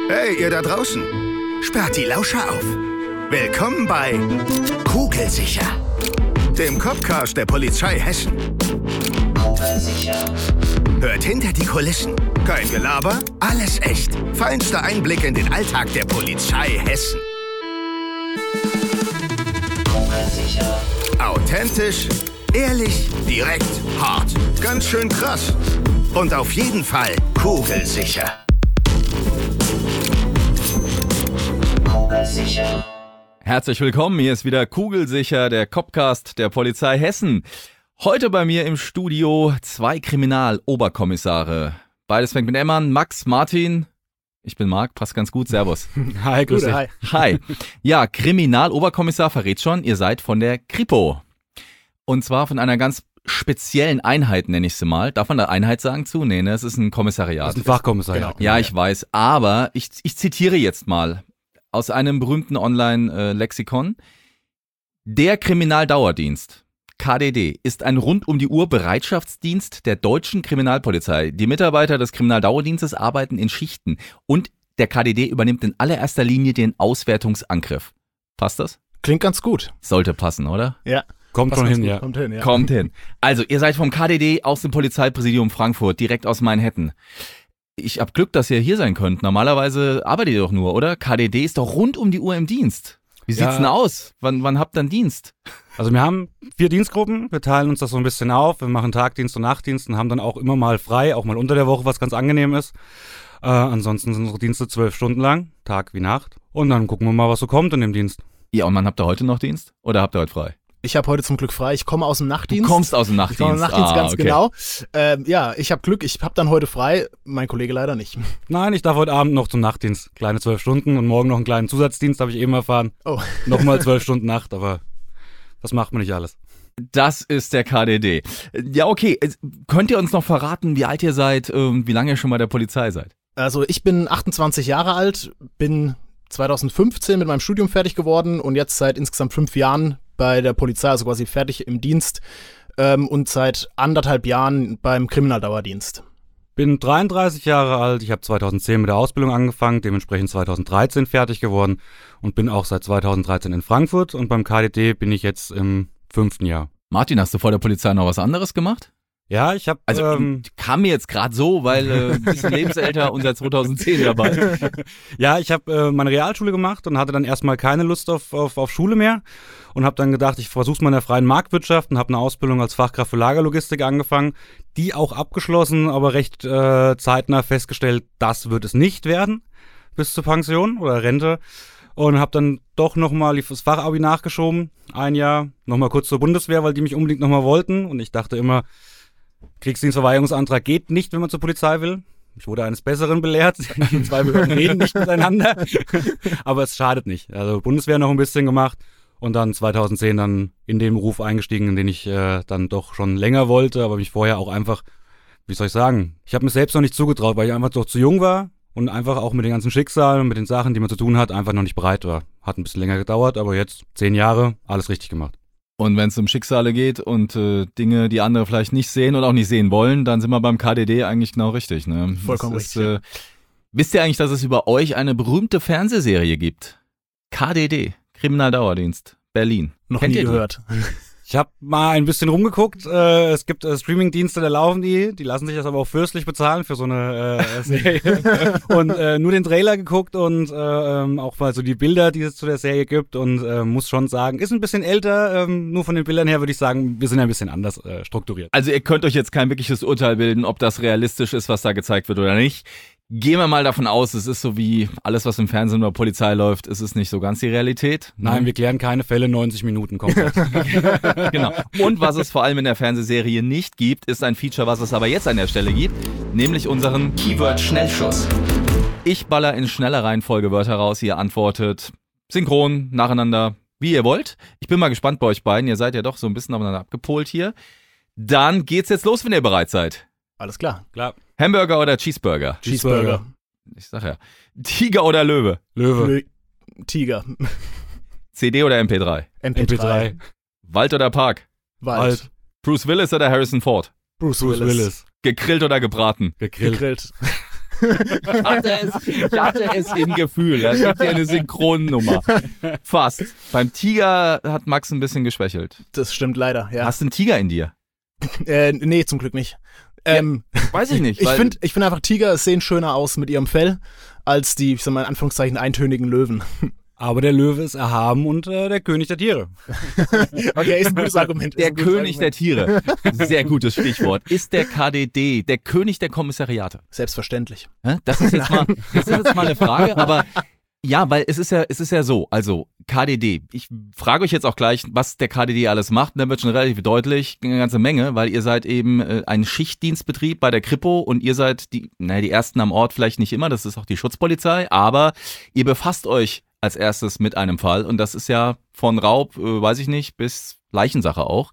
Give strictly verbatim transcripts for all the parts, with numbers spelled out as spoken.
Hey, ihr da draußen. Sperrt die Lauscher auf. Willkommen bei Kugelsicher, dem Copcast der Polizei Hessen. Kugelsicher. Hört hinter die Kulissen. Kein Gelaber, alles echt. Feinster Einblick in den Alltag der Polizei Hessen. Kugelsicher. Authentisch, ehrlich, direkt, hart. Ganz schön krass. Und auf jeden Fall kugelsicher. Kugelsicher. Herzlich willkommen, hier ist wieder Kugelsicher, der Copcast der Polizei Hessen. Heute bei mir im Studio zwei Kriminaloberkommissare. Beides fängt mit M an, Max, Martin. Ich bin Marc, passt ganz gut, servus. Hi, grüß dich. Hi. Hi. Ja, Kriminaloberkommissar verrät schon, ihr seid von der Kripo. Und zwar von einer ganz speziellen Einheit, nenne ich sie mal. Darf man da Einheit sagen zu? Nee, ne, es ist ein Kommissariat. Das ist ein Fachkommissariat. Genau. Ja, ich weiß, aber ich, ich zitiere jetzt mal aus einem berühmten Online-Lexikon. Der Kriminaldauerdienst, K D D, ist ein rund-um-die-Uhr-Bereitschaftsdienst der deutschen Kriminalpolizei. Die Mitarbeiter des Kriminaldauerdienstes arbeiten in Schichten und der K D D übernimmt in allererster Linie den Auswertungsangriff. Passt das? Klingt ganz gut. Sollte passen, oder? Ja. Kommt schon hin, ja. Kommt hin, ja. Kommt hin. Also, ihr seid vom K D D aus dem Polizeipräsidium Frankfurt, direkt aus Manhattan. Ich hab Glück, dass ihr hier sein könnt. Normalerweise arbeitet ihr doch nur, oder? K D D ist doch rund um die Uhr im Dienst. Wie sieht's ja. denn aus? Wann, wann habt ihr denn Dienst? Also wir haben vier Dienstgruppen, wir teilen uns das so ein bisschen auf. Wir machen Tagdienst und Nachtdienst und haben dann auch immer mal frei, auch mal unter der Woche, was ganz angenehm ist. Äh, ansonsten sind unsere Dienste zwölf Stunden lang, Tag wie Nacht. Und dann gucken wir mal, was so kommt in dem Dienst. Ja, und wann habt ihr heute noch Dienst? Oder habt ihr heute frei? Ich habe heute zum Glück frei. Ich komme aus dem Nachtdienst. Du kommst aus dem Nachtdienst. Ich komme aus dem Nachtdienst, ah, ganz okay. genau. Ähm, ja, ich habe Glück. Ich habe dann heute frei. Mein Kollege leider nicht. Nein, ich darf heute Abend noch zum Nachtdienst. Kleine zwölf Stunden und morgen noch einen kleinen Zusatzdienst, habe ich eben erfahren. Oh. Nochmal zwölf Stunden Nacht, aber das macht man nicht alles. Das ist der K D D. Ja, okay. Könnt ihr uns noch verraten, wie alt ihr seid, wie lange ihr schon bei der Polizei seid? Also ich bin achtundzwanzig Jahre alt, bin zweitausendfünfzehn mit meinem Studium fertig geworden und jetzt seit insgesamt fünf Jahren bei der Polizei, also quasi fertig im Dienst ähm, und seit anderthalb Jahren beim Kriminaldauerdienst. Bin dreiunddreißig Jahre alt, ich habe zweitausendzehn mit der Ausbildung angefangen, dementsprechend zweitausenddreizehn fertig geworden und bin auch seit zweitausenddreizehn in Frankfurt und beim K D D bin ich jetzt im fünften Jahr. Martin, hast du vor der Polizei noch was anderes gemacht? Ja, ich habe Also ähm, kam mir jetzt gerade so, weil äh, ein bisschen lebensälter und seit zweitausendzehn dabei. Ja, ich habe äh, meine Realschule gemacht und hatte dann erstmal keine Lust auf, auf, auf Schule mehr und habe dann gedacht, ich versuch's mal in der freien Marktwirtschaft und habe eine Ausbildung als Fachkraft für Lagerlogistik angefangen, die auch abgeschlossen, aber recht äh, zeitnah festgestellt, das wird es nicht werden bis zur Pension oder Rente. Und habe dann doch nochmal das Fachabi nachgeschoben, ein Jahr, nochmal kurz zur Bundeswehr, weil die mich unbedingt nochmal wollten und ich dachte immer, Kriegsdienstverweigerungsantrag geht nicht, wenn man zur Polizei will. Ich wurde eines Besseren belehrt. Die zwei Behörden reden nicht miteinander. Aber es schadet nicht. Also Bundeswehr noch ein bisschen gemacht und dann zweitausendzehn dann in den Beruf eingestiegen, in den ich äh, dann doch schon länger wollte, aber mich vorher auch einfach, wie soll ich sagen, ich habe mir selbst noch nicht zugetraut, weil ich einfach doch zu jung war und einfach auch mit den ganzen Schicksalen und mit den Sachen, die man zu tun hat, einfach noch nicht bereit war. Hat ein bisschen länger gedauert, aber jetzt zehn Jahre, alles richtig gemacht. Und wenn es um Schicksale geht und äh, Dinge, die andere vielleicht nicht sehen und auch nicht sehen wollen, dann sind wir beim K D D eigentlich genau richtig. Ne? Vollkommen ist, richtig. Äh, wisst ihr eigentlich, dass es über euch eine berühmte Fernsehserie gibt? K D D, Kriminaldauerdienst, Berlin. Noch Kennt nie ihr die? gehört. Ich habe mal ein bisschen rumgeguckt. Äh, es gibt äh, Streamingdienste, da laufen die. Die lassen sich das aber auch fürstlich bezahlen für so eine äh, Serie. Und äh, nur den Trailer geguckt und äh, ähm, auch mal so die Bilder, die es zu der Serie gibt. Und äh, muss schon sagen, ist ein bisschen älter. Ähm, nur von den Bildern her würde ich sagen, wir sind ein bisschen anders äh, strukturiert. Also ihr könnt euch jetzt kein wirkliches Urteil bilden, ob das realistisch ist, was da gezeigt wird oder nicht. Gehen wir mal davon aus, es ist so wie alles, was im Fernsehen oder Polizei läuft, es ist nicht so ganz die Realität. Nein, ne? wir klären keine Fälle neunzig Minuten komplett. Genau. Und was es vor allem in der Fernsehserie nicht gibt, ist ein Feature, was es aber jetzt an der Stelle gibt, nämlich unseren Keyword-Schnellschuss. Ich baller in schneller Reihenfolge Wörter raus, ihr antwortet synchron, nacheinander, wie ihr wollt. Ich bin mal gespannt bei euch beiden, ihr seid ja doch so ein bisschen aufeinander abgepolt hier. Dann geht's jetzt los, wenn ihr bereit seid. Alles klar. Klar. Hamburger oder Cheeseburger? Cheeseburger. Ich sag ja. Tiger oder Löwe? Löwe. Lö- Tiger. C D oder M P drei? M P drei. Wald oder Park? Wald. Wald. Bruce Willis oder Harrison Ford? Bruce, Bruce Willis. Willis. Gegrillt oder gebraten? Gegrillt. Gegrillt. Ich hatte es, ich hatte es im Gefühl. Es gibt ja eine Synchronnummer. Fast. Beim Tiger hat Max ein bisschen geschwächelt. Das stimmt leider, ja. Hast du einen Tiger in dir? Äh, nee, zum Glück nicht. Ähm, ja, weiß ich nicht. Ich finde ich find einfach, Tiger sehen schöner aus mit ihrem Fell als die, ich sag mal in Anführungszeichen, eintönigen Löwen. Aber der Löwe ist erhaben und äh, der König der Tiere. Okay, ist ein gutes Argument. Der gutes König Argument. der Tiere. Sehr gutes Stichwort. Ist der K D D der König der Kommissariate? Selbstverständlich. Das ist jetzt mal, das ist jetzt mal eine Frage, aber ja, weil es ist ja, es ist ja so, also K D D, ich frage euch jetzt auch gleich, was der K D D alles macht, und dann wird schon relativ deutlich, eine ganze Menge, weil ihr seid eben äh, ein Schichtdienstbetrieb bei der Kripo und ihr seid die, naja, die Ersten am Ort vielleicht nicht immer, das ist auch die Schutzpolizei, aber ihr befasst euch als erstes mit einem Fall und das ist ja von Raub, äh, weiß ich nicht, bis Leichensache auch.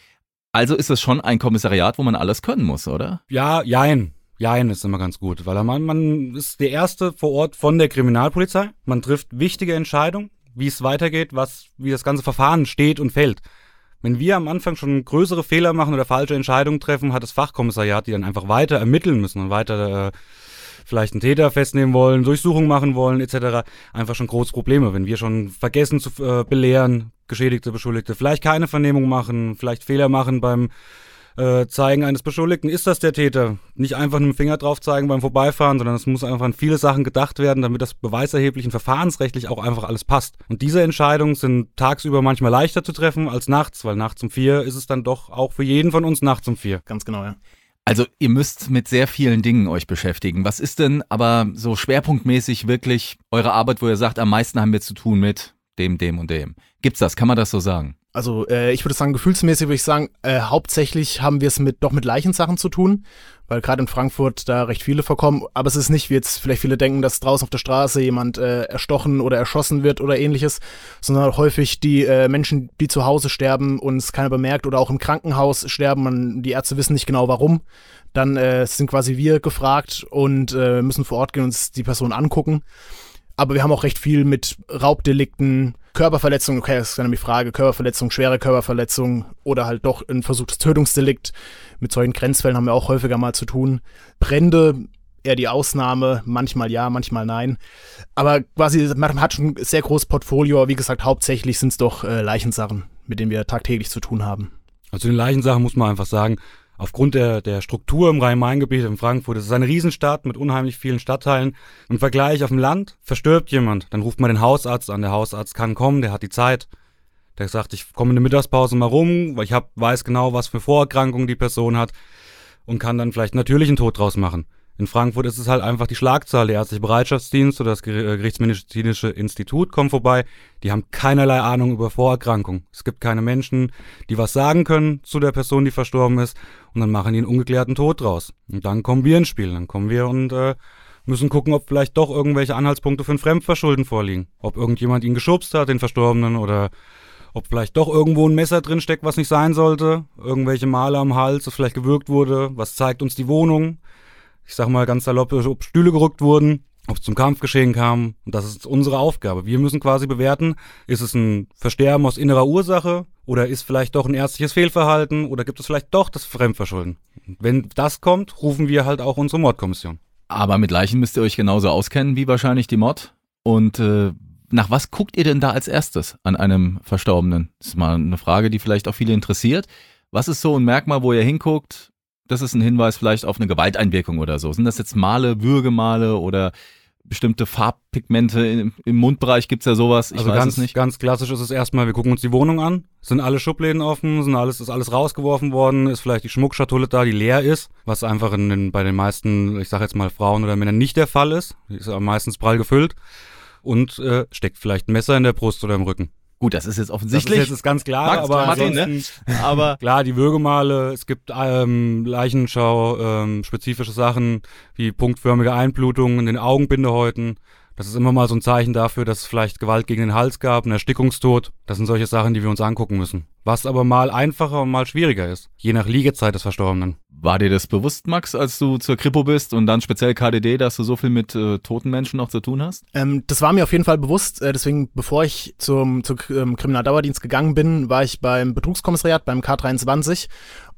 Also ist es schon ein Kommissariat, wo man alles können muss, oder? Ja, jein. Jein ist immer ganz gut, weil man, man ist der Erste vor Ort von der Kriminalpolizei. Man trifft wichtige Entscheidungen, wie es weitergeht, was, wie das ganze Verfahren steht und fällt. Wenn wir am Anfang schon größere Fehler machen oder falsche Entscheidungen treffen, hat das Fachkommissariat, die dann einfach weiter ermitteln müssen und weiter äh, vielleicht einen Täter festnehmen wollen, Durchsuchungen machen wollen et cetera, einfach schon große Probleme. Wenn wir schon vergessen zu äh, belehren, Geschädigte, Beschuldigte, vielleicht keine Vernehmung machen, vielleicht Fehler machen beim äh, Zeigen eines Beschuldigten, ist das der Täter? Nicht einfach mit dem Finger drauf zeigen beim Vorbeifahren, sondern es muss einfach an viele Sachen gedacht werden, damit das beweiserheblich und verfahrensrechtlich auch einfach alles passt. Und diese Entscheidungen sind tagsüber manchmal leichter zu treffen als nachts, weil nachts um vier ist es dann doch auch für jeden von uns nachts um vier. Ganz genau, ja. Also ihr müsst mit sehr vielen Dingen euch beschäftigen. Was ist denn aber so schwerpunktmäßig wirklich eure Arbeit, wo ihr sagt, am meisten haben wir zu tun mit dem, dem und dem? Gibt's das? Kann man das so sagen? Also äh, ich würde sagen, gefühlsmäßig würde ich sagen, äh, hauptsächlich haben wir es mit doch mit Leichensachen zu tun, weil gerade in Frankfurt da recht viele vorkommen. Aber es ist nicht, wie jetzt vielleicht viele denken, dass draußen auf der Straße jemand äh, erstochen oder erschossen wird oder ähnliches, sondern häufig die äh, Menschen, die zu Hause sterben und es keiner bemerkt oder auch im Krankenhaus sterben, man, die Ärzte wissen nicht genau warum. Dann äh, sind quasi wir gefragt und äh, müssen vor Ort gehen und uns die Person angucken. Aber wir haben auch recht viel mit Raubdelikten, Körperverletzungen, okay, das ist dann die Frage, Körperverletzung, schwere Körperverletzung oder halt doch ein versuchtes Tötungsdelikt. Mit solchen Grenzfällen haben wir auch häufiger mal zu tun. Brände, eher die Ausnahme, manchmal ja, manchmal nein. Aber quasi, man hat schon ein sehr großes Portfolio, aber wie gesagt, hauptsächlich sind es doch äh, Leichensachen, mit denen wir tagtäglich zu tun haben. Also in Leichensachen muss man einfach sagen, aufgrund der, der Struktur im Rhein-Main-Gebiet in Frankfurt, es ist eine Riesenstadt mit unheimlich vielen Stadtteilen. Im Vergleich auf dem Land verstirbt jemand, dann ruft man den Hausarzt an, der Hausarzt kann kommen, der hat die Zeit. Der sagt, ich komme in der Mittagspause mal rum, weil ich hab, weiß genau, was für Vorerkrankungen die Person hat und kann dann vielleicht natürlichen Tod draus machen. In Frankfurt ist es halt einfach die Schlagzahl. Der ärztliche Bereitschaftsdienst oder das Gerichtsmedizinische Institut kommen vorbei. Die haben keinerlei Ahnung über Vorerkrankung. Es gibt keine Menschen, die was sagen können zu der Person, die verstorben ist. Und dann machen die einen ungeklärten Tod draus. Und dann kommen wir ins Spiel. Dann kommen wir und äh, müssen gucken, ob vielleicht doch irgendwelche Anhaltspunkte für ein Fremdverschulden vorliegen. Ob irgendjemand ihn geschubst hat, den Verstorbenen, oder ob vielleicht doch irgendwo ein Messer drin steckt, was nicht sein sollte. Irgendwelche Male am Hals, das vielleicht gewürgt wurde. Was zeigt uns die Wohnung? Ich sag mal ganz salopp, ob Stühle gerückt wurden, ob es zum Kampfgeschehen kam. Und das ist unsere Aufgabe. Wir müssen quasi bewerten, ist es ein Versterben aus innerer Ursache oder ist vielleicht doch ein ärztliches Fehlverhalten oder gibt es vielleicht doch das Fremdverschulden. Wenn das kommt, rufen wir halt auch unsere Mordkommission. Aber mit Leichen müsst ihr euch genauso auskennen wie wahrscheinlich die Mord. Und äh, nach was guckt ihr denn da als erstes an einem Verstorbenen? Das ist mal eine Frage, die vielleicht auch viele interessiert. Was ist so ein Merkmal, wo ihr hinguckt? Das ist ein Hinweis vielleicht auf eine Gewalteinwirkung oder so. Sind das jetzt Male, Würgemale oder bestimmte Farbpigmente im, im Mundbereich? Gibt's ja sowas? Ich also weiß ganz, es nicht. Ganz klassisch ist es erstmal, wir gucken uns die Wohnung an. Sind alle Schubläden offen? Sind alles, ist alles rausgeworfen worden? Ist vielleicht die Schmuckschatulle da, die leer ist? Was einfach in den, bei den meisten, ich sag jetzt mal Frauen oder Männern nicht der Fall ist. Die ist ja meistens prall gefüllt. Und äh, steckt vielleicht ein Messer in der Brust oder im Rücken. Gut, das ist jetzt offensichtlich. Das ist jetzt ganz klar, Max, aber Martin, ansonsten, ne? Aber klar, die Würgemale, es gibt ähm, Leichenschau, ähm, spezifische Sachen wie punktförmige Einblutungen in den Augenbindehäuten. Das ist immer mal so ein Zeichen dafür, dass es vielleicht Gewalt gegen den Hals gab, einen Erstickungstod. Das sind solche Sachen, die wir uns angucken müssen. Was aber mal einfacher und mal schwieriger ist, je nach Liegezeit des Verstorbenen. War dir das bewusst, Max, als du zur Kripo bist und dann speziell K D D, dass du so viel mit äh, toten Menschen noch zu tun hast? Ähm, das war mir auf jeden Fall bewusst. Äh, deswegen, bevor ich zum, zum ähm, Kriminaldauerdienst gegangen bin, war ich beim Betrugskommissariat, beim K dreiundzwanzig.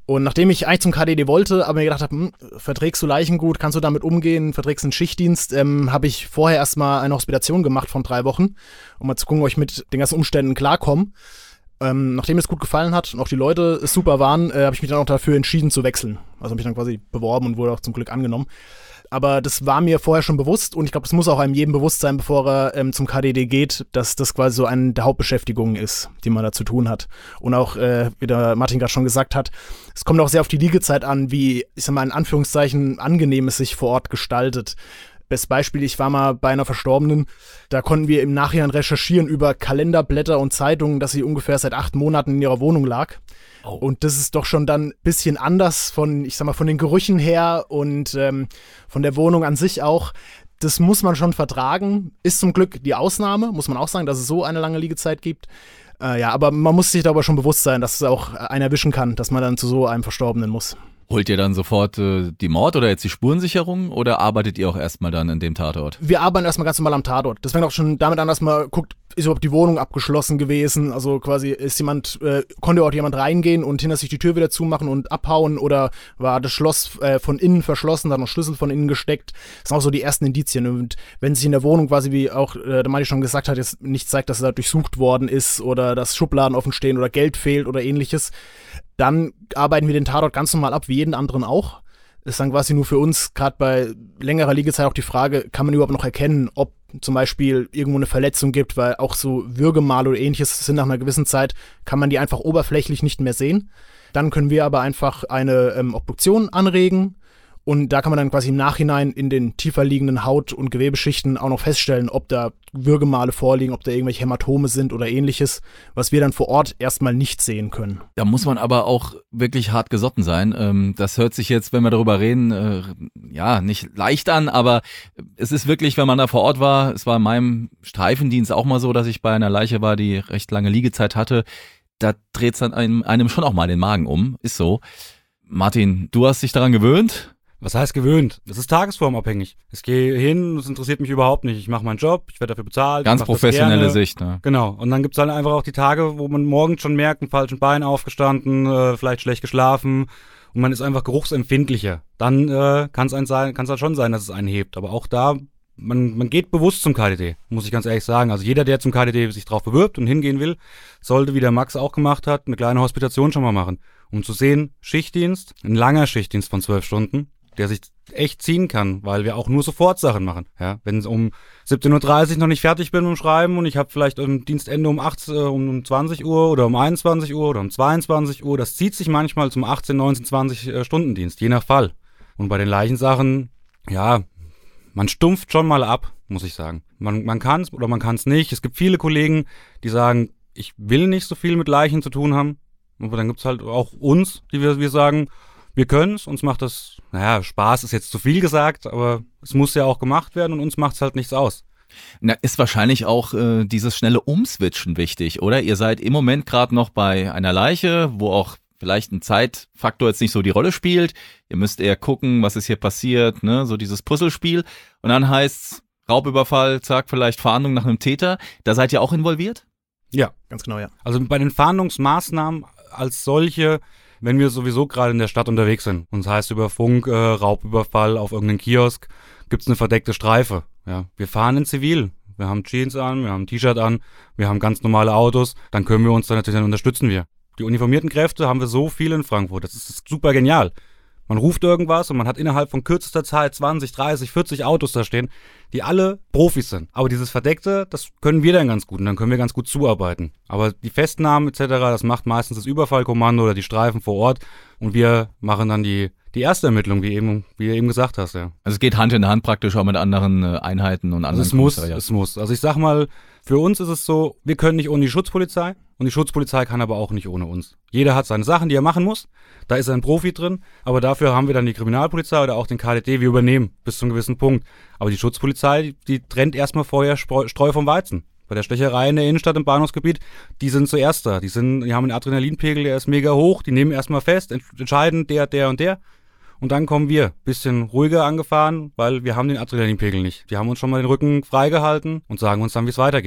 Und nachdem ich eigentlich zum K D D wollte, aber mir gedacht habe, hm, verträgst du Leichen gut, kannst du damit umgehen, verträgst einen Schichtdienst, ähm, habe ich vorher erstmal eine Hospitation gemacht von drei Wochen, um mal zu gucken, ob ich mit den ganzen Umständen klarkomme. Ähm, nachdem mir es gut gefallen hat und auch die Leute super waren, äh, habe ich mich dann auch dafür entschieden zu wechseln. Also habe ich dann quasi beworben und wurde auch zum Glück angenommen. Aber das war mir vorher schon bewusst und ich glaube, das muss auch einem jedem bewusst sein, bevor er ähm, zum K D D geht, dass das quasi so eine der Hauptbeschäftigungen ist, die man da zu tun hat. Und auch, äh, wie der Martin gerade schon gesagt hat, es kommt auch sehr auf die Liegezeit an, wie, ich sag mal in Anführungszeichen, angenehm es sich vor Ort gestaltet. Bestes Beispiel, ich war mal bei einer Verstorbenen, da konnten wir im Nachhinein recherchieren über Kalenderblätter und Zeitungen, dass sie ungefähr seit acht Monaten in ihrer Wohnung lag. Oh. Und das ist doch schon dann ein bisschen anders von, ich sag mal, von den Gerüchen her und ähm, von der Wohnung an sich auch. Das muss man schon vertragen. Ist zum Glück die Ausnahme, muss man auch sagen, dass es so eine lange Liegezeit gibt. Äh, ja, aber man muss sich darüber schon bewusst sein, dass es auch einen erwischen kann, dass man dann zu so einem Verstorbenen muss. Holt ihr dann sofort äh, die Mord- oder jetzt die Spurensicherung oder arbeitet ihr auch erstmal dann in dem Tatort? Wir arbeiten erstmal ganz normal am Tatort. Das fängt auch schon damit an, dass man guckt, ist überhaupt die Wohnung abgeschlossen gewesen? Also quasi ist jemand, äh, konnte überhaupt jemand reingehen und hinter sich die Tür wieder zumachen und abhauen oder war das Schloss äh, von innen verschlossen, da noch Schlüssel von innen gesteckt? Das sind auch so die ersten Indizien. Und wenn sich in der Wohnung quasi, wie auch äh, der Manni schon gesagt hat, jetzt nicht zeigt, dass da durchsucht worden ist oder dass Schubladen offen stehen oder Geld fehlt oder ähnliches, dann arbeiten wir den Tatort ganz normal ab, wie jeden anderen auch. Das ist dann quasi nur für uns, gerade bei längerer Liegezeit, auch die Frage, kann man überhaupt noch erkennen, ob zum Beispiel irgendwo eine Verletzung gibt, weil auch so Würgemale oder ähnliches sind nach einer gewissen Zeit, kann man die einfach oberflächlich nicht mehr sehen. Dann können wir aber einfach eine ähm, Obduktion anregen und da kann man dann quasi im Nachhinein in den tiefer liegenden Haut- und Gewebeschichten auch noch feststellen, ob da Würgemale vorliegen, ob da irgendwelche Hämatome sind oder ähnliches, was wir dann vor Ort erstmal nicht sehen können. Da muss man aber auch wirklich hart gesotten sein. Das hört sich jetzt, wenn wir darüber reden, ja, nicht leicht an, aber es ist wirklich, wenn man da vor Ort war, es war in meinem Streifendienst auch mal so, dass ich bei einer Leiche war, die recht lange Liegezeit hatte, da dreht es dann einem, einem schon auch mal den Magen um, ist so. Martin, du hast dich daran gewöhnt? Was heißt gewöhnt? Das ist tagesformabhängig. Ich gehe hin, das interessiert mich überhaupt nicht. Ich mache meinen Job, ich werde dafür bezahlt. Ganz professionelle Sicht, ne? Genau. Und dann gibt's halt einfach auch die Tage, wo man morgens schon merkt, ein falschen Bein aufgestanden, äh, vielleicht schlecht geschlafen und man ist einfach geruchsempfindlicher. Dann äh, kann es sein, kann es halt schon sein, dass es einen hebt. Aber auch da, man, man geht bewusst zum K D D, muss ich ganz ehrlich sagen. Also jeder, der zum K D D sich drauf bewirbt und hingehen will, sollte, wie der Max auch gemacht hat, eine kleine Hospitation schon mal machen. Um zu sehen, Schichtdienst, ein langer Schichtdienst von zwölf Stunden, der sich echt ziehen kann, weil wir auch nur Sofortsachen machen. Ja, wenn es um siebzehn Uhr dreißig noch nicht fertig bin mit dem Schreiben und ich habe vielleicht ein Dienstende um achtzehn, um zwanzig Uhr oder um einundzwanzig Uhr oder um zweiundzwanzig Uhr, das zieht sich manchmal zum achtzehn, neunzehn, zwanzig Stunden Dienst, je nach Fall. Und bei den Leichensachen, ja, man stumpft schon mal ab, muss ich sagen. Man, man kann es oder man kann es nicht. Es gibt viele Kollegen, die sagen, ich will nicht so viel mit Leichen zu tun haben. Aber dann gibt's halt auch uns, die wir, wir sagen, wir können's, uns macht das, naja, Spaß ist jetzt zu viel gesagt, aber es muss ja auch gemacht werden und uns macht's halt nichts aus. Na, ist wahrscheinlich auch äh, dieses schnelle Umswitchen wichtig, oder? Ihr seid im Moment gerade noch bei einer Leiche, wo auch vielleicht ein Zeitfaktor jetzt nicht so die Rolle spielt. Ihr müsst eher gucken, was ist hier passiert, ne? So dieses Puzzlespiel. Und dann heißt's Raubüberfall, zack, vielleicht Fahndung nach einem Täter. Da seid ihr auch involviert? Ja. Ganz genau, ja. Also bei den Fahndungsmaßnahmen als solche, wenn wir sowieso gerade in der Stadt unterwegs sind, und das heißt über Funk, äh, Raubüberfall auf irgendeinen Kiosk, gibt's eine verdeckte Streife. Ja, wir fahren in Zivil. Wir haben Jeans an, wir haben ein T-Shirt an, wir haben ganz normale Autos, dann können wir uns da natürlich, dann unterstützen wir. Die uniformierten Kräfte haben wir so viel in Frankfurt, das ist, das ist super genial. Man ruft irgendwas und man hat innerhalb von kürzester Zeit zwanzig, dreißig, vierzig Autos da stehen, die alle Profis sind. Aber dieses Verdeckte, das können wir dann ganz gut und dann können wir ganz gut zuarbeiten. Aber die Festnahmen et cetera, das macht meistens das Überfallkommando oder die Streifen vor Ort und wir machen dann die die erste Ermittlung, wie eben wie du eben gesagt hast, ja. Also es geht Hand in Hand praktisch auch mit anderen äh, Einheiten und anderen. Also es muss, es muss. Also ich sag mal, für uns ist es so, wir können nicht ohne die Schutzpolizei und die Schutzpolizei kann aber auch nicht ohne uns. Jeder hat seine Sachen, die er machen muss. Da ist ein Profi drin, aber dafür haben wir dann die Kriminalpolizei oder auch den K D D, wir übernehmen bis zu einem gewissen Punkt. Aber die Schutzpolizei, die, die trennt erstmal vorher Streu vom Weizen. Bei der Stecherei in der Innenstadt im Bahnhofsgebiet, die sind zuerst da. Die sind, die haben einen Adrenalinpegel, der ist mega hoch, die nehmen erstmal fest, entscheiden der, der und der. Und dann kommen wir, bisschen ruhiger angefahren, weil wir haben den Adrenalinpegel nicht. Wir haben uns schon mal den Rücken freigehalten und sagen uns dann, wie es weitergeht.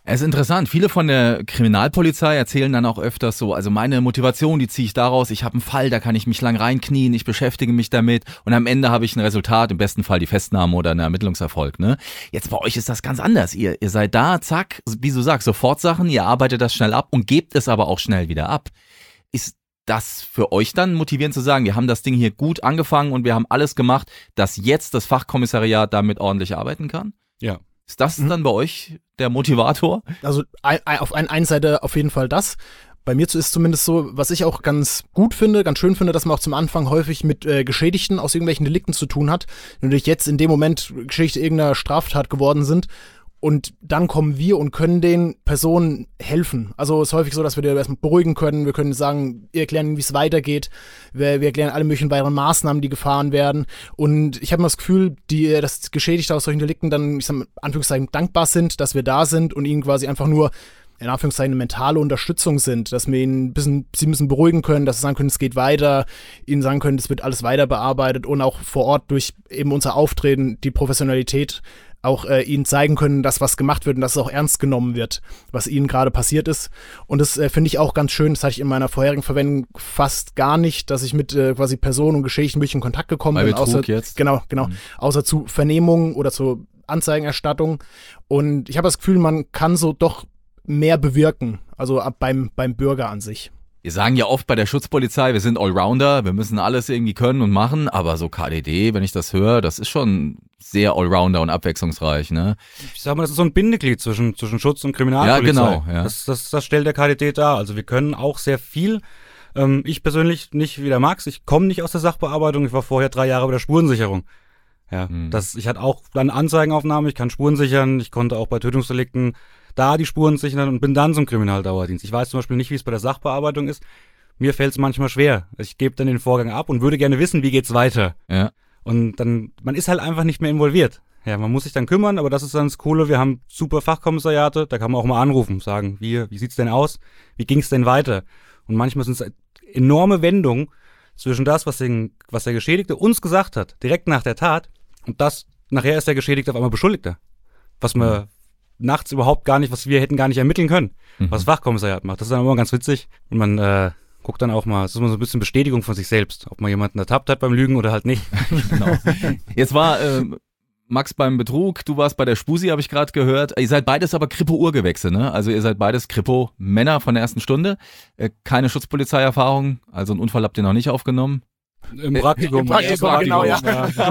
Es ist interessant. Viele von der Kriminalpolizei erzählen dann auch öfters so, also meine Motivation, die ziehe ich daraus, ich habe einen Fall, da kann ich mich lang reinknien, ich beschäftige mich damit und am Ende habe ich ein Resultat, im besten Fall die Festnahme oder einen Ermittlungserfolg. Ne? Jetzt bei euch ist das ganz anders. Ihr, ihr seid da, zack, wie du sagst, sofort Sachen, ihr arbeitet das schnell ab und gebt es aber auch schnell wieder ab. Ist das für euch dann motivierend zu sagen, wir haben das Ding hier gut angefangen und wir haben alles gemacht, dass jetzt das Fachkommissariat damit ordentlich arbeiten kann? Ja. Ist das mhm. dann bei euch der Motivator? Also ein, ein, auf ein, einer Seite auf jeden Fall das. Bei mir ist zumindest so, was ich auch ganz gut finde, ganz schön finde, dass man auch zum Anfang häufig mit äh, Geschädigten aus irgendwelchen Delikten zu tun hat, die natürlich jetzt in dem Moment Geschädigte irgendeiner Straftat geworden sind. Und dann kommen wir und können den Personen helfen. Also es ist häufig so, dass wir die erstmal beruhigen können. Wir können sagen, wir erklären, wie es weitergeht. Wir, wir erklären alle möglichen weiteren Maßnahmen, die gefahren werden. Und ich habe immer das Gefühl, die, dass Geschädigte aus solchen Delikten dann, ich sag mal, in Anführungszeichen dankbar sind, dass wir da sind und ihnen quasi einfach nur in Anführungszeichen eine mentale Unterstützung sind, dass wir ihnen ein bisschen, sie müssen beruhigen können, dass sie sagen können, es geht weiter, ihnen sagen können, es wird alles weiter bearbeitet und auch vor Ort durch eben unser Auftreten, die Professionalität auch äh, ihnen zeigen können, dass was gemacht wird und dass es auch ernst genommen wird, was ihnen gerade passiert ist. Und das äh, finde ich auch ganz schön, das hatte ich in meiner vorherigen Verwendung fast gar nicht, dass ich mit äh, quasi Personen und Geschädigten wirklich in Kontakt gekommen Bei bin. Betrug Außer, jetzt? Genau, genau. Mhm. Außer zu Vernehmungen oder zur Anzeigenerstattung. Und ich habe das Gefühl, man kann so doch mehr bewirken, also ab beim, beim Bürger an sich. Wir sagen ja oft bei der Schutzpolizei, wir sind Allrounder, wir müssen alles irgendwie können und machen, aber so K D D, wenn ich das höre, das ist schon sehr Allrounder und abwechslungsreich, ne? Ich sag mal, das ist so ein Bindeglied zwischen, zwischen Schutz und Kriminalpolizei. Ja, genau. Ja. Das, das, das stellt der K D D dar. Also wir können auch sehr viel. Ähm, ich persönlich nicht wie der Max, ich komme nicht aus der Sachbearbeitung, ich war vorher drei Jahre bei der Spurensicherung. Ja, hm. das, ich hatte auch dann Anzeigenaufnahme, ich kann Spuren sichern, ich konnte auch bei Tötungsdelikten da die Spuren sichern und bin dann zum Kriminaldauerdienst. Ich weiß zum Beispiel nicht, wie es bei der Sachbearbeitung ist. Mir fällt es manchmal schwer. Ich gebe dann den Vorgang ab und würde gerne wissen, wie geht's weiter. Ja. Und dann, man ist halt einfach nicht mehr involviert. Ja, man muss sich dann kümmern, aber das ist dann das Coole. Wir haben super Fachkommissariate, da kann man auch mal anrufen, sagen, wie, wie sieht's denn aus? Wie ging's denn weiter? Und manchmal sind es enorme Wendungen zwischen das, was, den, was der Geschädigte uns gesagt hat, direkt nach der Tat, und das, nachher ist der Geschädigte auf einmal Beschuldigter. Was man mhm. nachts überhaupt gar nicht, was wir hätten gar nicht ermitteln können, mhm. was das Fachkommissariat macht. Das ist dann immer ganz witzig. Und man äh, guckt dann auch mal, es ist immer so ein bisschen Bestätigung von sich selbst, ob man jemanden ertappt hat beim Lügen oder halt nicht. Genau. Jetzt war äh, Max beim Betrug, du warst bei der Spusi, habe ich gerade gehört. Ihr seid beides aber Kripo-Urgewächse, ne? Also ihr seid beides Kripo-Männer von der ersten Stunde. Äh, keine Schutzpolizeierfahrung, also einen Unfall habt ihr noch nicht aufgenommen. Im Praktikum. Im Praktikum, ja, genau, ja.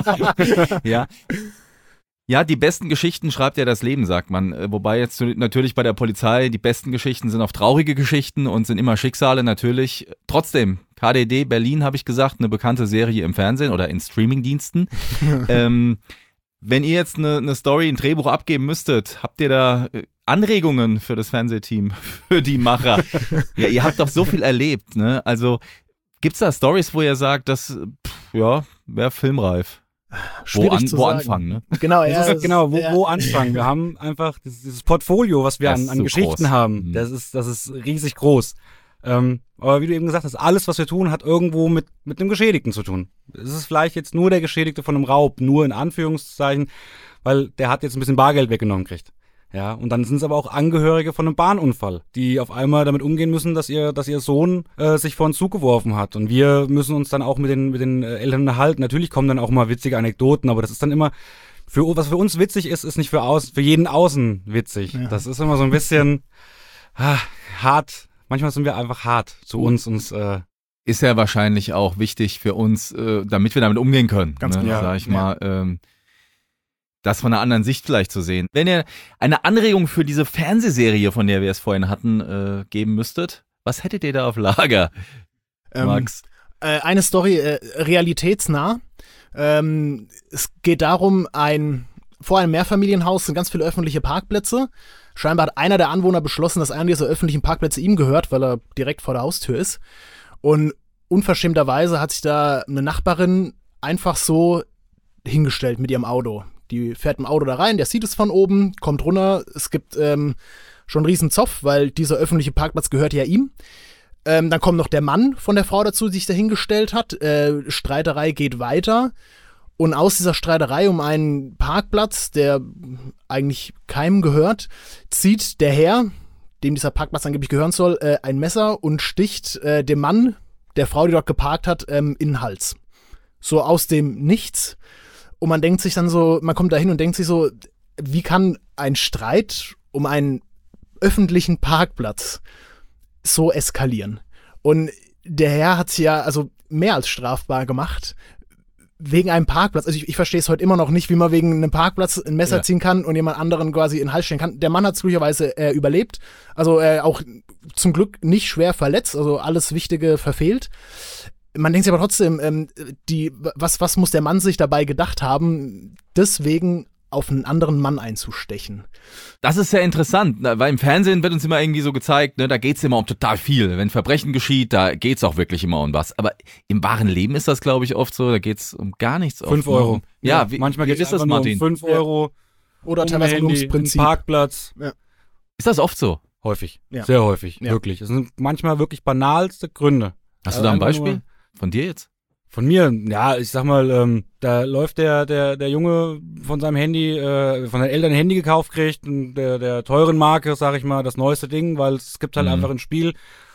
Ja. ja. Ja, die besten Geschichten schreibt ja das Leben, sagt man. Wobei jetzt natürlich bei der Polizei die besten Geschichten sind oft traurige Geschichten und sind immer Schicksale natürlich. Trotzdem, K D D Berlin, habe ich gesagt, eine bekannte Serie im Fernsehen oder in Streamingdiensten. ähm, wenn ihr jetzt eine, eine Story, ein Drehbuch abgeben müsstet, habt ihr da Anregungen für das Fernsehteam, für die Macher? Ja, ihr habt doch so viel erlebt, ne? Also gibt's da Stories, wo ihr sagt, das, pff, ja, wäre filmreif? Schwierig wo, an, zu wo sagen. anfangen, ne? Genau, ja. Das ist, genau, wo, ja. wo anfangen? Wir haben einfach dieses, dieses Portfolio, was wir Das an, ist an so Geschichten groß. haben. Mhm. Das ist, das ist riesig groß. Ähm, aber wie du eben gesagt hast, alles, was wir tun, hat irgendwo mit, mit einem Geschädigten zu tun. Es ist vielleicht jetzt nur der Geschädigte von einem Raub, nur in Anführungszeichen, weil der hat jetzt ein bisschen Bargeld weggenommen gekriegt. Ja, und dann sind es aber auch Angehörige von einem Bahnunfall, die auf einmal damit umgehen müssen, dass ihr, dass ihr Sohn äh, sich vor einen Zug geworfen hat. Und wir müssen uns dann auch mit den, mit den äh, Eltern unterhalten. Natürlich kommen dann auch mal witzige Anekdoten, aber das ist dann immer, für, was für uns witzig ist, ist nicht für, aus, für jeden außen witzig. Ja. Das ist immer so ein bisschen ah, hart. Manchmal sind wir einfach hart zu uns. uns äh, ist ja wahrscheinlich auch wichtig für uns, äh, damit wir damit umgehen können. Ganz ne? genau. Sag ich mal, ähm, das von einer anderen Sicht vielleicht zu sehen. Wenn ihr eine Anregung für diese Fernsehserie, von der wir es vorhin hatten, äh, geben müsstet, was hättet ihr da auf Lager, Ähm, Max? Äh, eine Story, äh, realitätsnah. Ähm, es geht darum, ein vor einem Mehrfamilienhaus sind ganz viele öffentliche Parkplätze. Scheinbar hat einer der Anwohner beschlossen, dass einer dieser öffentlichen Parkplätze ihm gehört, weil er direkt vor der Haustür ist. Und unverschämterweise hat sich da eine Nachbarin einfach so hingestellt mit ihrem Auto. Die fährt im Auto da rein, der sieht es von oben, kommt runter. Es gibt ähm, schon einen riesen Zoff, weil dieser öffentliche Parkplatz gehört ja ihm. Ähm, dann kommt noch der Mann von der Frau dazu, die sich da hingestellt hat. Äh, Streiterei geht weiter. Und aus dieser Streiterei um einen Parkplatz, der eigentlich keinem gehört, zieht der Herr, dem dieser Parkplatz angeblich gehören soll, äh, ein Messer und sticht äh, dem Mann, der Frau, die dort geparkt hat, ähm, in den Hals. So aus dem Nichts. Und man denkt sich dann so, man kommt da hin und denkt sich so, wie kann ein Streit um einen öffentlichen Parkplatz so eskalieren? Und der Herr hat es ja also mehr als strafbar gemacht, wegen einem Parkplatz. Also ich, ich verstehe es heute immer noch nicht, wie man wegen einem Parkplatz ein Messer ja. ziehen kann und jemand anderen quasi in den Hals stellen kann. Der Mann hat es glücklicherweise äh, überlebt, also äh, auch zum Glück nicht schwer verletzt, also alles Wichtige verfehlt. Man denkt sich aber trotzdem, ähm, die, was, was muss der Mann sich dabei gedacht haben, deswegen auf einen anderen Mann einzustechen. Das ist sehr interessant, weil im Fernsehen wird uns immer irgendwie so gezeigt, ne, da geht's immer um total viel. Wenn Verbrechen geschieht, da geht's auch wirklich immer um was. Aber im wahren Leben ist das, glaube ich, oft so, da geht's um gar nichts. Fünf Euro. Ja, ja wie, manchmal wie geht es das, um Martin? fünf Euro. Oder um teilweise Handy, ums Prinzip. Parkplatz. Ja. Ist das oft so? Häufig. Ja. Sehr häufig, Ja. wirklich. Es sind manchmal wirklich banalste Gründe. Hast Also du da ein einfach Beispiel? nur- Von dir jetzt? Von mir, ja, ich sag mal, ähm, da läuft der, der, der Junge von seinem Handy, äh, von den Eltern ein Handy gekauft kriegt, und der, der teuren Marke, sag ich mal, das neueste Ding, weil es gibt halt Mhm. einfach ein Spiel,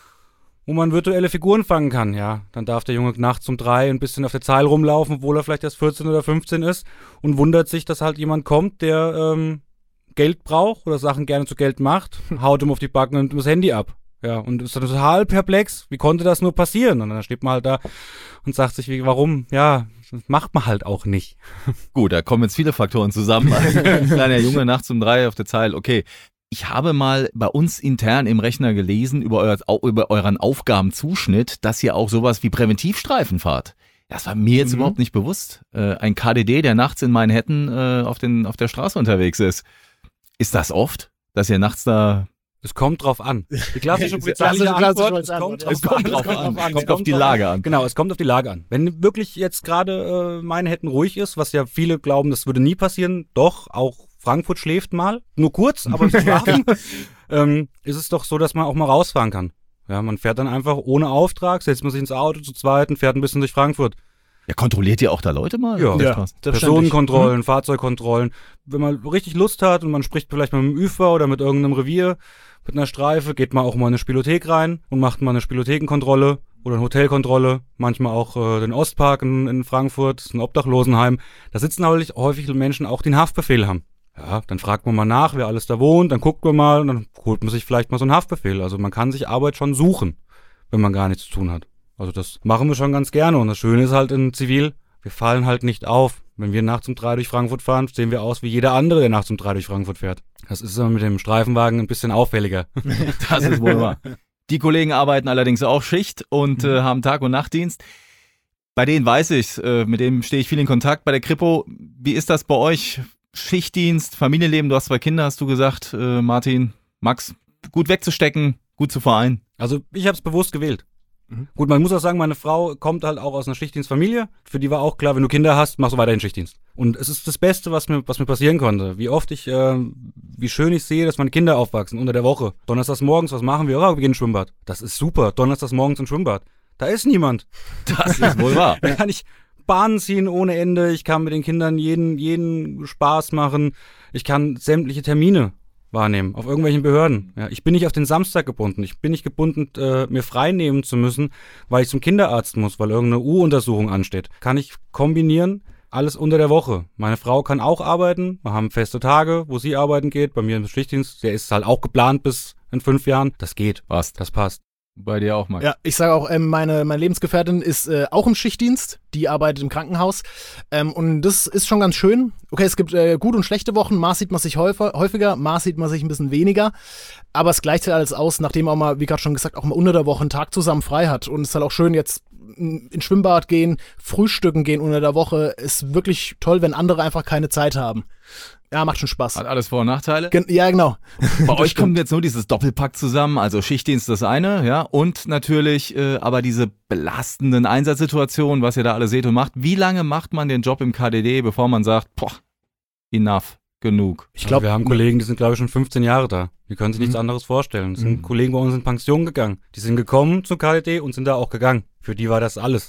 wo man virtuelle Figuren fangen kann, ja. Dann darf der Junge nachts um drei ein bisschen auf der Zeile rumlaufen, obwohl er vielleicht erst vierzehn oder fünfzehn ist, und wundert sich, dass halt jemand kommt, der ähm, Geld braucht oder Sachen gerne zu Geld macht, haut ihm auf die Backen und nimmt ihm das Handy ab. Ja, und ist dann total perplex. Wie konnte das nur passieren? Und dann steht man halt da und sagt sich, wie, warum? Ja, das macht man halt auch nicht. Gut, da kommen jetzt viele Faktoren zusammen. Ein kleiner Junge nachts um drei auf der Zeile, okay. Ich habe mal bei uns intern im Rechner gelesen über, euer, über euren Aufgabenzuschnitt, dass ihr auch sowas wie Präventivstreifen fahrt. Das war mir jetzt Mhm. überhaupt nicht bewusst. Äh, ein K D D, der nachts in Manhattan äh, auf, den, auf der Straße unterwegs ist. Ist das oft, dass ihr nachts da... Es kommt drauf an. Die klassische Das polizeiliche ist eine klassische Antwort, es Antwort, kommt ja. drauf Es kommt an. drauf Es kommt an. drauf an. Kommt Es auf die drauf Lage an. an. Genau, es kommt auf die Lage an. Wenn wirklich jetzt gerade äh, Manhattan ruhig ist, was ja viele glauben, das würde nie passieren, doch, auch Frankfurt schläft mal, nur kurz, aber sie schlafen, ähm, ist es doch so, dass man auch mal rausfahren kann. Ja, man fährt dann einfach ohne Auftrag, setzt man sich ins Auto zu zweit und fährt ein bisschen durch Frankfurt. Ja, kontrolliert ihr auch da Leute mal? Ja. auf der Ja. Straße? Personenkontrollen, Mhm. Fahrzeugkontrollen. Wenn man richtig Lust hat und man spricht vielleicht mal mit dem Ü F A oder mit irgendeinem Revier, mit einer Streife, geht man auch mal in eine Spielothek rein und macht mal eine Spielothekenkontrolle oder eine Hotelkontrolle. Manchmal auch äh, den Ostpark in, in Frankfurt, das ist ein Obdachlosenheim. Da sitzen häufig, häufig Menschen auch, die einen Haftbefehl haben. Ja, dann fragt man mal nach, wer alles da wohnt, dann guckt man mal und dann holt man sich vielleicht mal so einen Haftbefehl. Also man kann sich Arbeit schon suchen, wenn man gar nichts zu tun hat. Also das machen wir schon ganz gerne. Und das Schöne ist halt in Zivil, wir fallen halt nicht auf. Wenn wir nachts um drei durch Frankfurt fahren, sehen wir aus wie jeder andere, der nachts um drei durch Frankfurt fährt. Das ist immer mit dem Streifenwagen ein bisschen auffälliger. Das ist wohl wahr. Die Kollegen arbeiten allerdings auch Schicht und äh, haben Tag- und Nachtdienst. Bei denen weiß ich, äh, mit denen stehe ich viel in Kontakt. Bei der Kripo, wie ist das bei euch? Schichtdienst, Familienleben, du hast zwei Kinder, hast du gesagt, äh, Martin, Max, gut wegzustecken, gut zu vereinen. Also ich habe es bewusst gewählt. Mhm. Gut, man muss auch sagen, meine Frau kommt halt auch aus einer Schichtdienstfamilie. Für die war auch klar, wenn du Kinder hast, machst du weiterhin Schichtdienst. Und es ist das Beste, was mir, was mir passieren konnte. Wie oft ich, äh, wie schön ich sehe, dass meine Kinder aufwachsen unter der Woche. Donnerstags morgens, was machen wir? Oh, wir gehen ins Schwimmbad. Das ist super. Donnerstags morgens ins Schwimmbad. Da ist niemand. Das ist wohl wahr. Da kann ich Bahnen ziehen ohne Ende. Ich kann mit den Kindern jeden, jeden Spaß machen. Ich kann sämtliche Termine wahrnehmen, auf irgendwelchen Behörden. Ja, ich bin nicht auf den Samstag gebunden. Ich bin nicht gebunden, äh, mir frei nehmen zu müssen, weil ich zum Kinderarzt muss, weil irgendeine U-Untersuchung ansteht. Kann ich kombinieren, alles unter der Woche. Meine Frau kann auch arbeiten. Wir haben feste Tage, wo sie arbeiten geht. Bei mir im Schichtdienst, der ist halt auch geplant bis in fünf Jahren. Das geht. Passt. Das passt. Bei dir auch, Max. Ja, ich sage auch, ähm, meine, meine Lebensgefährtin ist äh, auch im Schichtdienst, die arbeitet im Krankenhaus ähm, und das ist schon ganz schön. Okay, es gibt äh, gute und schlechte Wochen, Maß sieht man sich häufiger, häufiger, Maß sieht man sich ein bisschen weniger, aber es gleicht sich alles aus, nachdem auch mal, wie gerade schon gesagt, auch mal unter der Woche einen Tag zusammen frei hat und es ist halt auch schön, jetzt ins Schwimmbad gehen, frühstücken gehen unter der Woche, ist wirklich toll, wenn andere einfach keine Zeit haben. Ja, macht schon Spaß. Hat alles Vor- und Nachteile. Gen- ja, genau. Bei euch kommt jetzt nur dieses Doppelpack zusammen, also Schichtdienst das eine, ja, und natürlich äh, aber diese belastenden Einsatzsituationen, was ihr da alle seht und macht. Wie lange macht man den Job im K D D, bevor man sagt, boah, enough, genug? Ich glaube, wir haben Kollegen, die sind, glaube ich, schon fünfzehn Jahre da. Die können sich nichts Mhm. anderes vorstellen. Das sind Mhm. Kollegen bei uns in Pension gegangen. Die sind gekommen zum K D D und sind da auch gegangen. Für die war das alles.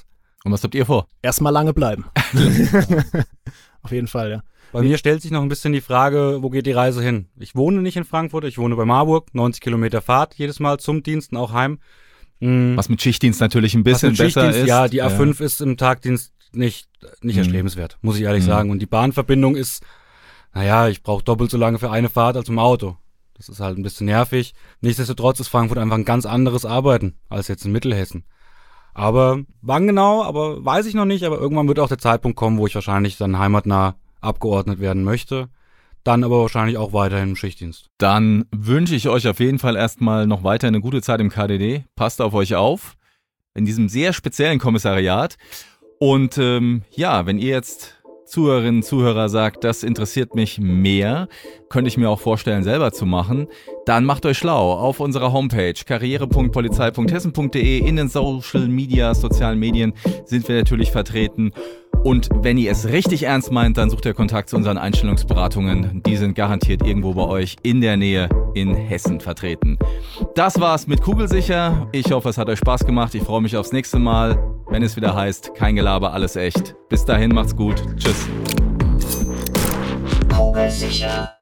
Und was habt ihr vor? Erstmal lange bleiben. Auf jeden Fall, ja. Bei mir stellt sich noch ein bisschen die Frage, wo geht die Reise hin? Ich wohne nicht in Frankfurt, ich wohne bei Marburg, neunzig Kilometer Fahrt jedes Mal zum Dienst und auch heim. Mhm. Was mit Schichtdienst natürlich ein bisschen besser Schichtdienst, ist. Ja, die A fünf ja. ist im Tagdienst nicht, nicht mhm. erstrebenswert, muss ich ehrlich mhm. sagen. Und die Bahnverbindung ist, naja, ich brauche doppelt so lange für eine Fahrt als im Auto. Das ist halt ein bisschen nervig. Nichtsdestotrotz ist Frankfurt einfach ein ganz anderes Arbeiten als jetzt in Mittelhessen. Aber wann genau, aber weiß ich noch nicht. Aber irgendwann wird auch der Zeitpunkt kommen, wo ich wahrscheinlich dann heimatnah abgeordnet werden möchte. Dann aber wahrscheinlich auch weiterhin im Schichtdienst. Dann wünsche ich euch auf jeden Fall erstmal noch weiter eine gute Zeit im K D D. Passt auf euch auf in diesem sehr speziellen Kommissariat. Und ähm, ja, wenn ihr jetzt Zuhörerinnen, Zuhörer sagt, das interessiert mich mehr, könnte ich mir auch vorstellen, selber zu machen, dann macht euch schlau auf unserer Homepage karriere punkt polizei punkt hessen punkt de. In den Social Media, sozialen Medien sind wir natürlich vertreten. Und wenn ihr es richtig ernst meint, dann sucht ihr Kontakt zu unseren Einstellungsberatungen. Die sind garantiert irgendwo bei euch in der Nähe in Hessen vertreten. Das war's mit Kugelsicher. Ich hoffe, es hat euch Spaß gemacht. Ich freue mich aufs nächste Mal, wenn es wieder heißt, kein Gelaber, alles echt. Bis dahin, macht's gut. Tschüss. Kugelsicher.